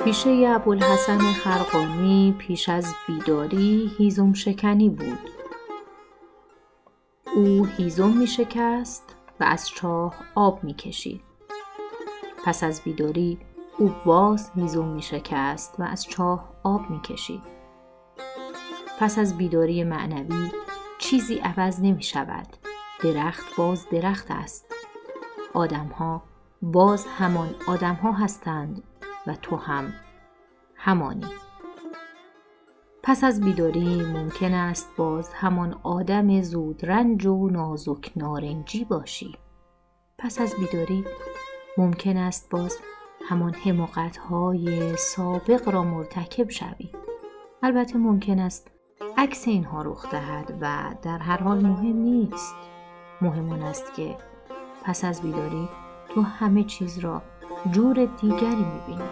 پیشه ابوالحسن خرقانی پیش از بیداری هیزم شکنی بود. او هیزم می شکست و از چاه آب می کشید. پس از بیداری او باز هیزم می شکست و از چاه آب می کشید. پس از بیداری معنوی چیزی عوض نمی شود. درخت باز درخت است. آدم‌ها باز همان آدم‌ها هستند و تو هم همانی. پس از بیداری ممکن است باز همان آدم زودرنج و نازک نارنجی باشی. پس از بیداری ممکن است باز همان حماقت‌های سابق را مرتکب شوی. البته ممکن است عکس اینها رخ دهد و در هر حال مهم نیست. مهم آن است که پس از بیداری تو همه چیز را جور دیگری می‌بینی.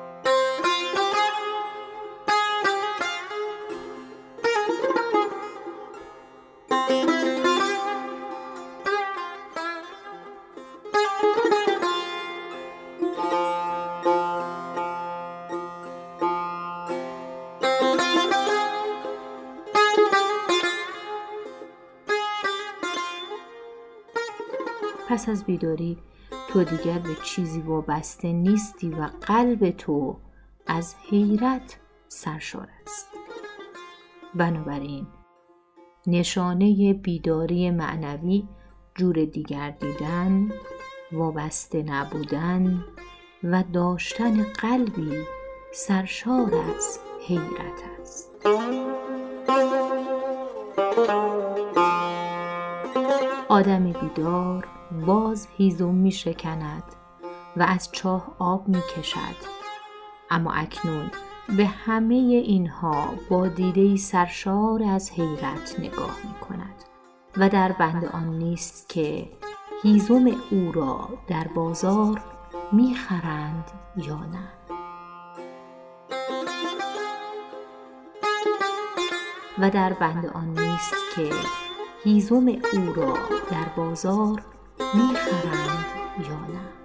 پس از بیداری تو دیگر به چیزی وابسته نیستی و قلب تو از حیرت سرشار است. بنابراین نشانه بیداری معنوی جور دیگر دیدن، وابسته نبودن و داشتن قلبی سرشار از حیرت است. آدم بیدار باز هیزم می شکند و از چاه آب می کشد، اما اکنون به همه اینها با دیده‌ای سرشار از حیرت نگاه می کند و در بند آن نیست که هیزم او را در بازار می خرند یا نه. و در بند آن نیست که هیزم او را در بازار می خرند یا نه.